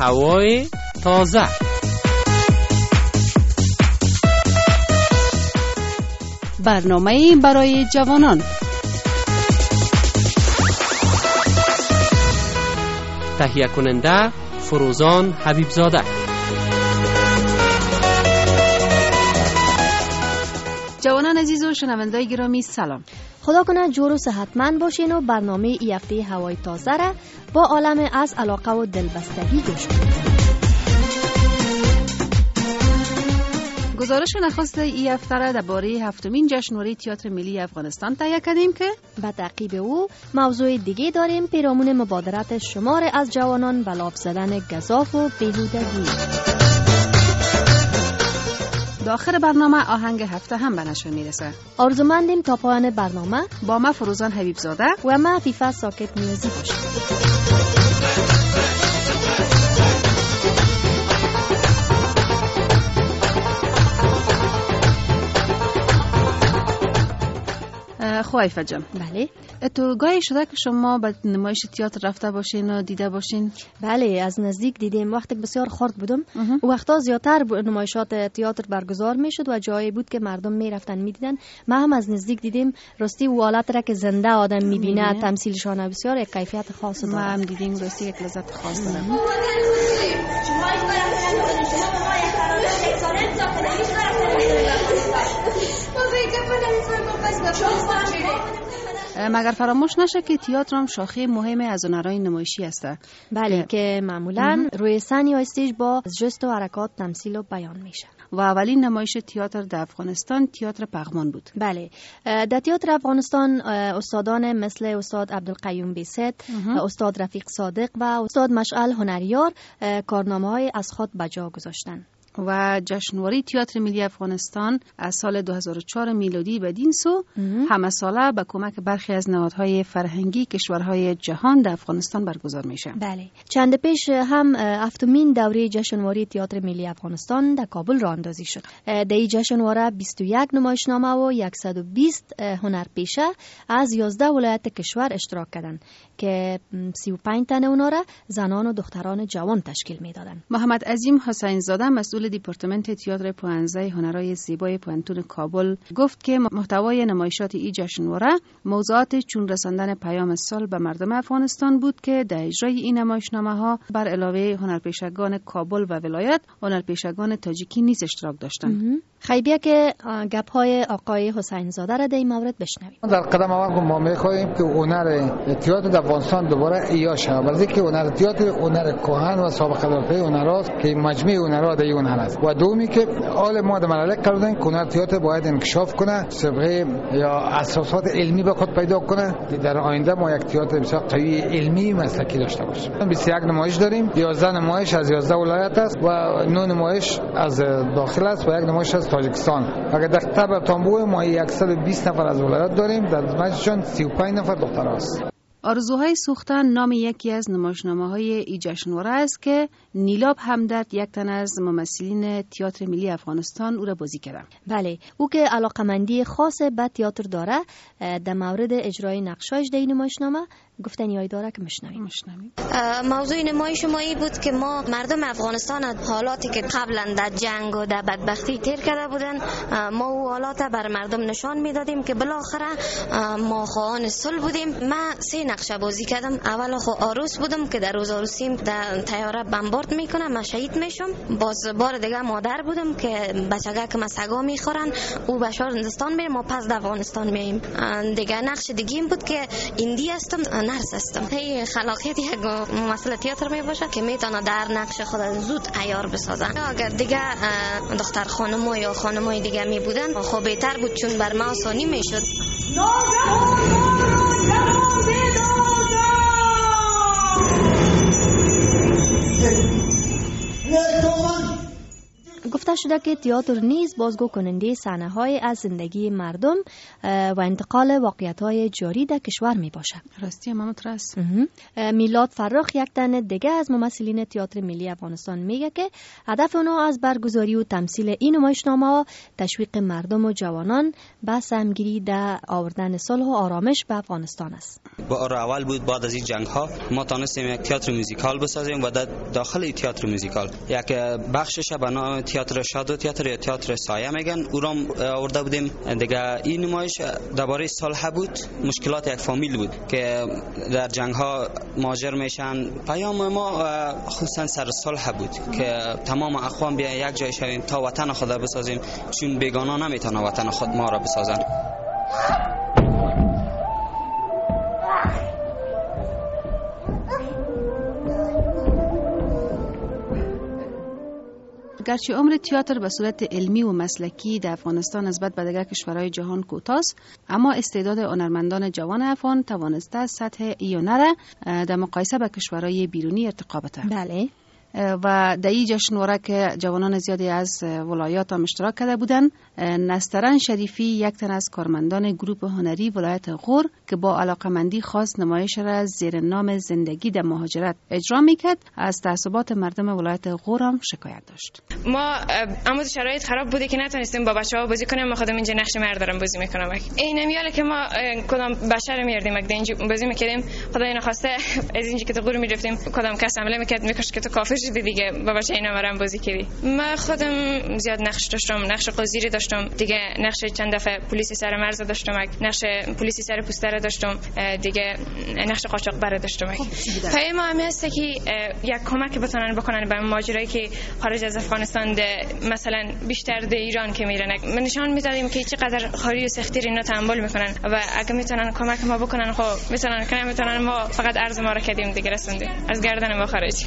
هوای تازه. برنامه برای جوانان. تهیه کننده فروزان حبیبزاده. جوانان عزیز و شنوندای گرامی سلام. خدا کنه جور و صحتمند باشین و برنامه ای هفته هوای تازه را با عالم از علاقه و دلبستگی گوش کنید. گزارش نخست ای هفته را درباره هفتمین جشنواره تئاتر ملی افغانستان تهیه کردیم که به تعقیب او موضوع دیگه داریم، پیرامون مبادرت شمار از جوانان به لاف زدن گزاف و بیهودگی. داخل برنامه آهنگ هفته هم به نشر میرسه. آرزومندیم تا پایان برنامه با ما فروزان حبیبزاده و من عفیفه ساکت نیازی باشیم. خوایفه جان، بله. تو گاهی شده که شما به نمایش تئاتر رفته باشین و دیده باشین؟ بله، از نزدیک دیدیم. وقتی بسیار خرد بودم وقتا زیادتر نمایشات تئاتر برگزار میشد و جایی بود که مردم میرفتن میدیدن. ما هم از نزدیک دیدیم. راستی و حالت را که زنده آدم میبینه تمثیلشان بسیار یک کیفیت خاص داره. ما هم دیدیم، راستی یک لذت خاص داره. مگر فراموش نشه که تئاتر هم شاخه مهم از هنرهای نمایشی است. بله، که معمولا روی صحنه یا استیج با جست و حرکات تمثیل و بیان میشه. و اولین نمایش تئاتر در افغانستان تئاتر پغمان بود. بله، در تئاتر افغانستان استادان مثل استاد عبدالقیوم بیست، استاد رفیق صادق و استاد مشعل هنریار کارنامه‌های از خود بجا گذاشتن. و جشنواره تئاتر ملی افغانستان از سال 2004 میلادی به دین سو همه ساله به کمک برخی از نهادهای فرهنگی کشورهای جهان در افغانستان برگزار میشه. بله، چند پیش هم هفتمین دوره جشنواره تئاتر ملی افغانستان در کابل راه اندازی شد. در این جشنواره 21 نمایشنامه و 120 هنرپیشه از 11 ولایت کشور اشتراک کردند که 35 تن اونها را زنان و دختران جوان تشکیل میدادند. محمد عظیم حسین زاده مسئول دیپارتمنت تئاتر پوانزه هنرهای زیبای پوانتون کابل گفت که محتوای نمایشات این جشنواره موضوعات چون رساندن پیام سال به مردم افغانستان بود که در اجرای این نمایشنامه‌ها بر علاوه هنرپیشگان کابل و ولایت هنرپیشگان تاجیکی نیز اشتراک داشتند. خیبیه که گپ‌های آقای حسین زاده را در این مورد بشنویم. در قدم اول ما می‌خواهیم که هنر تئاتر در افغانستان دوباره احیا شود. ولی که هنر تئاتر هنر کهن و سابقه داشته هنراست که مجموعه هنرها در این هنر است. و دومی که حال ما در مرحله کردن که هنر تئاتر باید انکشاف کنه، سابقه یا اساسات علمی به خود پیدا کنه. در آینده ما یک تئاتر بسیار قوی علمی مسلکی داشته باشیم. 21 نمایش داریم، 11 نمایش از 11 ولایت است و 9 نمایش از داخل است و یک نمایش از تاجیکستان. اگر دقیق به تنبوه ما 120 نفر از ولایت داریم، در مجموعشون 35 نفر دختر است. آرزوهای سوختن نام یکی از نمایشنامه‌های این جشنواره است که نیلاب همدرد یک تن از ممثلین تئاتر ملی افغانستان او را بازی کرد. بله، او که علاقمندی خاص به تئاتر داره، در مورد اجرای نقشایش در این نمایشنامه گفتنیایی داره که میشنویم. موضوع نمایش ما این بود که ما مردم افغانستان حالاتی که قبلا در جنگ و در بدبختی تیر کرده بودن، ما او حالات بر مردم نشان میدادیم که بالاخره ما خواهان صلح بودیم. من 3 نقشه بازی کردم. اول خو عروس بودم که در روز عروسیم در طیاره بمبارد میکنه، من شهید میشم. باز بار دیگه مادر بودم که بچگا که مسگا میخورن، او به شهر هندوستان میره، ما پس در افغانستان میایم. دیگه نقش دیگه این بود که ایندی هستم، نرس هستم. هی خلاقیت یک ممثل تئاتر می باشه که میتونه در نقش خود زود عیار بسازه. اگر دیگه دختر خانم یا خانمای دیگه می بودن خب بهتر بود، چون بر ما آسانی میشد. گفتم گفته شده که تئاتر نیز بازگو کننده صحنه‌های از زندگی مردم و انتقال واقعیت‌های جاری در کشور میباشد. راستی امامت راست. میلاد فرخ یک تن دیگه از ممثلین تئاتر ملی افغانستان میگه که هدف اونا از برگزاری و تمثیل این نمایشنامه تشویق مردم و جوانان به سهمگیری در آوردن صلح و آرامش به افغانستان است. بار اول بود بعد از این جنگ ها ما تونستیم یک تئاتر موزیکال بسازیم و در داخل تئاتر موزیکال یک بخشش به نام تئاتر شادو تئاتر یا تئاتر سایه میگن او را آورده بودیم. دیگه این نمایش درباره صلح بود، مشکلات یک فامیل بود که در جنگ ها مهاجر میشن. پیام ما خصوصا سر صلح بود که تمام اخوان بیا یک جای شویم تا وطن خود بسازیم، چون بیگانه نمیتونه وطن خود ما را بسازن. گرچه عمر تئاتر به صورت علمی و مسلکی در افغانستان نسبت به دیگر کشورهای جهان کوتاست، اما استعداد هنرمندان جوان افغان توانسته سطح هنر در مقایسه با کشورهای بیرونی ارتقا بده. بله. و در این جشنواره که جوانان زیادی از ولایات هم اشتراک کرده بودند، نسترن شریفی یک تن از کارمندان گروه هنری ولایت غور که با علاقمندی خاص نمایش را زیر نام زندگی در مهاجرت اجرا میکرد، از تعصبات مردم ولایت غور هم شکایت داشت. ما اما شرایط خراب بوده که نتونستیم با بچه‌ها بازی کنیم. ما خودم اینجا نقش مرد دارم بازی میکنم. این میاله که ما کدام بشر میاردیم که اینجا بازی میکردیم. خدای نخواسته از اینجا که تو غور میرفتیم کدام کس حمله میکرد میکش که تو کافر شدی دیگه بابا چه اینا مرام بازی کردی. ما خودم زیاد نقش داشتم، نقش قاضی داشتم دیگه، نقش چند دفعه پلیس سر مرز داشتم، نقش پلیس سر پوستر داشتم دیگه، نقش قاچاقبر داشتم. پیام هم هست که یک کمک بکنن به ماجرایی که خارج از افغانستان مثلا بیشتر در ایران که میرن. من نشان میدادیم که چقدر خاری و سختی اینا تحمل میکنن و اگه میتونن کمک ما بکنن خب میتونن ما فقط عرض ما را کردیم دیگه رسونده از گردن ما خارج.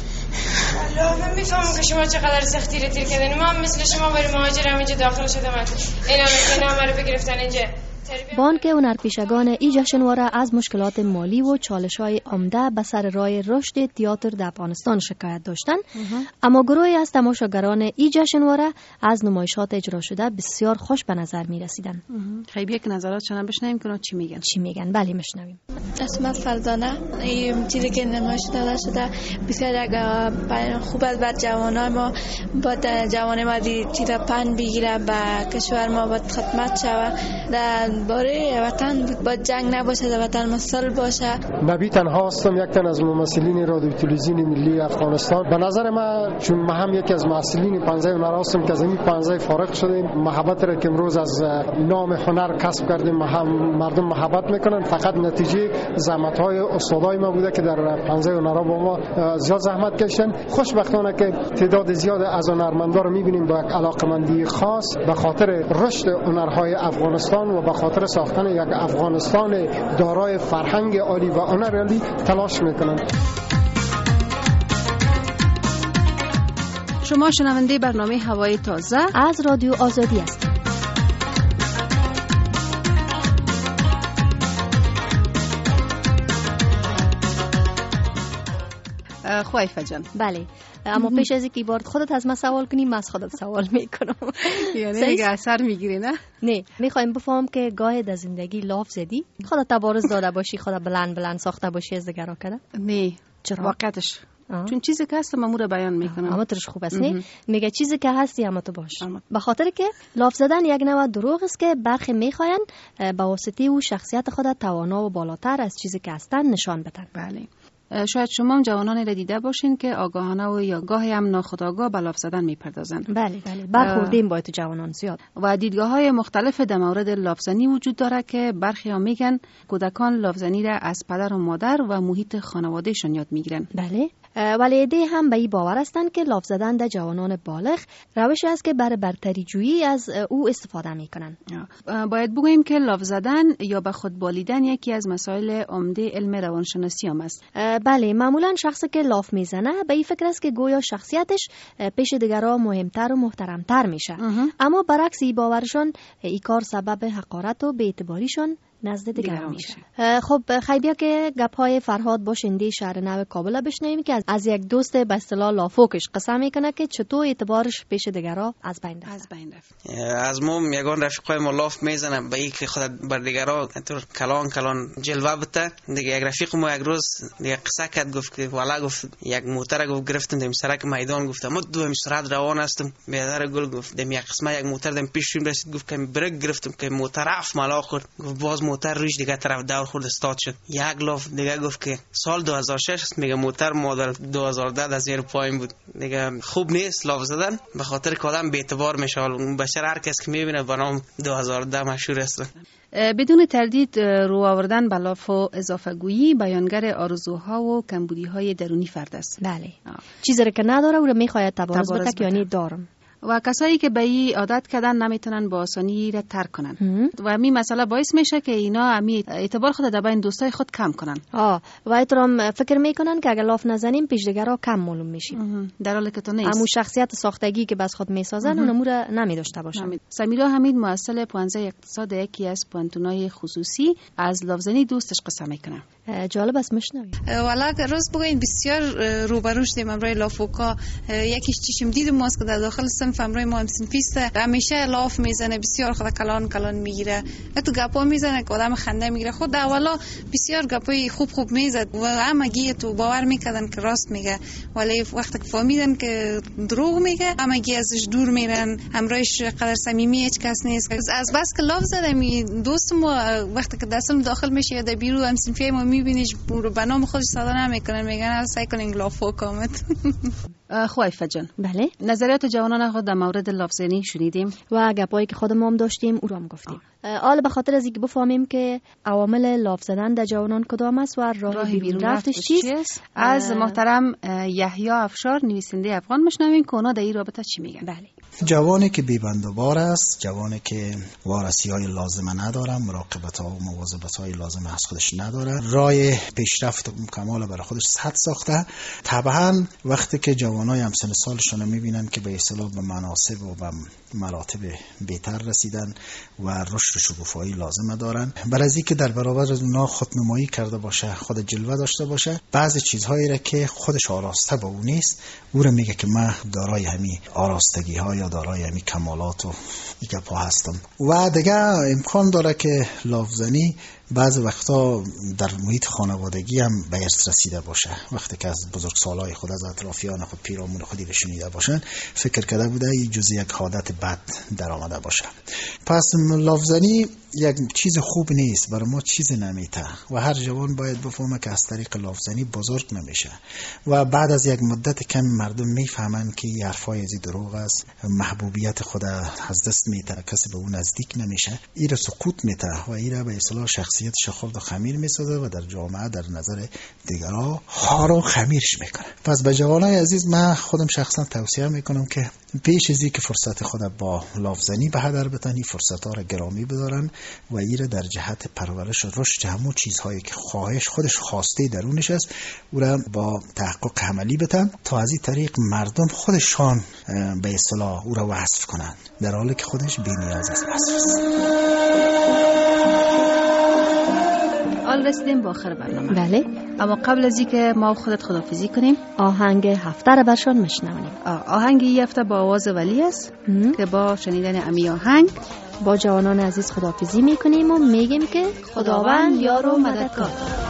من میفهمم که شما چقدر سختی رو تیر کردین. ما مثل شما برای مهاجر همینجا داخل شدم. اینا ما رو بگرفتن اینجا. بانک هنرپیشگان ای جشنواره از مشکلات مالی و چالش‌های عمده به سر راه رشد تئاتر در افغانستان شکایت داشتند، اما گروهی از تماشاگران ای جشنواره از نمایشات اجرا شده بسیار خوش به نظر می‌رسیدند. خیلی یک نظراتشون بشنویم که چی میگن. بله میشنویم. اسمت فرزانه، این چیزی که نمایش داده شده بسیار خوب است بر جوانان ما. با جوان ما چیزا پن بگیره به کشور ما باید خدمت شود. در باره وطن بود با جنگ نباشه، در وطن مسل باشه. نبی تنها هستم، یک تن از ممثلین رادیو تلویزیون ملی افغانستان. به نظر من چون ما هم یکی از ممثلین پانزه هنر هستم که از این پانزه فارغ شدیم، محبت را که امروز از نام هنر کسب کردیم مردم محبت میکنن. فقط نتیجه زحمت های استادای ما بوده که در پانزه هنرها با ما زیاد زحمت کشیدن. خوشبختانه که تعداد زیاد از هنرمندا رو میبینیم با علاقمندی خاص به خاطر رشد هنرهای افغانستان و به خاطر ساختن یک افغانستان دارای فرهنگ عالی و هنر عالی تلاش میکنند. شما شنونده برنامه هوای تازه از رادیو آزادی هستید. خوایفه جان. بله، اما پیش از اینکه بار خودت از من سوال کنی، من از خودت سوال میکنم. یعنی دیگه اثر میگیری نه؟ میخوایم بفهم که گاهی در زندگی لاف زدی، خودت تبارز داده باشی، خودت بلند ساخته باشی از دیگران کرده؟ نه. چرا؟ واقعتش چون چیزی که هست من رو بیان میکنم. اما ترش خوب است نه؟ میگه چیزی که هستی اما تو باش. به خاطر که لاف زدن یک نوع دروغ است که برخی میخواین با واسطه او شخصیت خود توانا و بالاتر از چیزی که هستن نشان بدن. بله. شاید شما هم جوانانی را دیده باشین که آگاهانه و یا گاهی هم ناخودآگاه به لاف زدن میپردازن. بله برخوردیم با تو جوانان زیاد. و دیدگاه‌های مختلف در مورد لافزنی وجود داره که برخی ها میگن کودکان لافزنی را از پدر و مادر و محیط خانوادهشون یاد میگیرن. بله، ولی عده هم به این باور هستند که لاف زدن در جوانان بالغ روشی است که برای برتری جویی از او استفاده میکنن. باید بگوییم که لاف زدن یا به خود بالیدن یکی از مسائل عمده علم روانشناسی هم است. بله، معمولا شخصی که لاف میزنه به این فکر است که گویا شخصیتش پیش دیگران مهمتر و محترمتر میشه. اما برعکس این باورشان این کار سبب حقارت و بی‌اعتباریشان نزد دیگران میشه. خب خیبیا که گپای فرهاد با شنیده شهر نو کابل بشنویم که از یک دوست به اصطلاح لافوکش قسم میکنه که چطور اعتبارش پیش دیگران از بین رفت. از ما یگان رفیقای ما لاف میزنه به اینکه خود بر دیگران طور کلان جلوه بده. دیگه یک رفیق ما یک روز دیگه قصه کرد، گفت که والا گفت یک موتر گفت گرفتم دم سرک میدان، گفتم ما دو سرعت روان هستم. بیادر گل گفت دم یک قسمه یک موتر دم پیش رسید، گفت که برک گرفتم که موتر رفت مالا خورد. گفت باز موتر روش دیگه طرف دور خورد استاد شد. یک لاف دیگه گفت که سال 2006 است، میگه موتر ما در 2010 از زیر پایین بود. دیگه خوب نیست لاف زدن، به خاطر که آدم بی اعتبار میشه. بشر هر کس که میبینه بنام 2010 مشهور است. بدون تردید رو آوردن به لاف و اضافه گویی بیانگر آرزوها و کمبودی‌های درونی فرد است. بله. چیزی که نداره او رو میخواهد تبارز بده که یعنی دارم. و کسایی که به این عادت کردن نمیتونن با آسانی را ترک کنن و می مسئله باعث میشه که اینا اعتبار خود در بین دوستای خود کم کنن. و احترام فکر میکنن که اگر لاف نزنیم پیش دیگران کم معلوم میشیم، در حالی که تو نیست. همون شخصیت ساختگی که بس خود میسازن اون امور نمیداشته باشن. سمیرا حمید مؤسسه پوانزه اقتصاد یکی از پوانتونای خصوصی از لافزنی دوستش قصه میکنه. جالب است مشنوی. والا روز بگوین بسیار روبروش دیم امروی لافوکا. یکیش چشم دید ماست که در داخل صنف امروی ما هم صنفیسته، همیشه لاف میزنه، بسیار خود کلان میگیره، تو گپا میزنه که آدم خنده میگیره. خود اولا بسیار گپای خوب میزد و همگی تو باور میکردن که راست میگه، ولی وقتی که فهمیدن که دروغ میگه همگی ازش دور میرن. امرویش قدر صمیمی هیچ کس نیست. از بس که لاف زده دوست ما وقتی که دستم داخل میشه یا در بیرو هم صنفی ما میبینیش رو به نام خودش صدا نمیکنن، میگن سعی کنین لافوک آمد. خوایفه جان، بله، نظریات جوانان خود در مورد لافزنی شنیدیم و گپایی که خودمون هم داشتیم او رو هم گفتیم. حالا به خاطر از اینکه بفهمیم که عوامل لاف زدن در جوانان کدام است و راه بیرون رفتش چیست، از محترم یحیی افشار نویسنده افغان مشنویم که اونا در این رابطه چی میگن. بله. جوانی که بی‌بندوبار است، جوانی که وارسی‌های لازمه نداره، مراقبت‌ها و مواظبت‌های لازمه از خودش نداره، راه پیشرفت کمال برای خودش سد ساخته. طبعا وقتی که جوانای همسن سالشون میبینن که به اصطلاح به مناصب و به مراتب بهتر رسیدن و رشد و شکوفایی لازمه دارن، برای از اینکه در برابر از اونها خودنمایی کرده باشه، خود جلوه داشته باشه، بعضی چیزهایی را که خودش آراسته با اون نیست، او را میگه که من دارای همین آراستگی ها یا دارای همین کمالات و دیگه پا هستم. و دیگه امکان داره که لافزنی بعض وقتا در محیط خانوادگی هم به ارث رسیده باشه. وقتی که از بزرگسالای خود، از اطرافیان خود، پیرامون خودی رو شنیده باشن، فکر کرده بوده این جزء یک عادت بد در آمده باشه. پس لافزنی یک چیز خوب نیست، برای ما چیز نمیته و هر جوان باید بفهمه که از طریق لافزنی بزرگ نمیشه و بعد از یک مدت کم مردم میفهمن که این حرفای ازی دروغ است، محبوبیت خود از دست میده، کسی به اون نزدیک نمیشه، این رو سقوط میده و این رو به اصطلاح شخصیتش خرد و خمیر میسازه و در جامعه در نظر دیگران خار و خمیرش میکنه. پس به جوانای عزیز من خودم شخصا توصیه میکنم که پیش از اینکه فرصت خود با لافزنی به هدر بتن، فرصت‌ها را گرامی بدارن و این در جهت پرورش و رشد همون چیزهایی که خواهش خودش خواسته درونش است او را با تحقق عملی بتن تا از این طریق مردم خودشان به اصطلاح او را وصف کنن، در حالی که خودش بی‌نیاز از وصف است. حال رسیدیم با آخر برنامه. بله، اما قبل از اینکه ما خودت خداحافظی کنیم، آهنگ هفته را برشان مشنونیم. آهنگ این هفته با آواز ولی است که با شنیدن امی آهنگ با جوانان عزیز خداحافظی میکنیم و میگیم که خداوند یار و مددگار.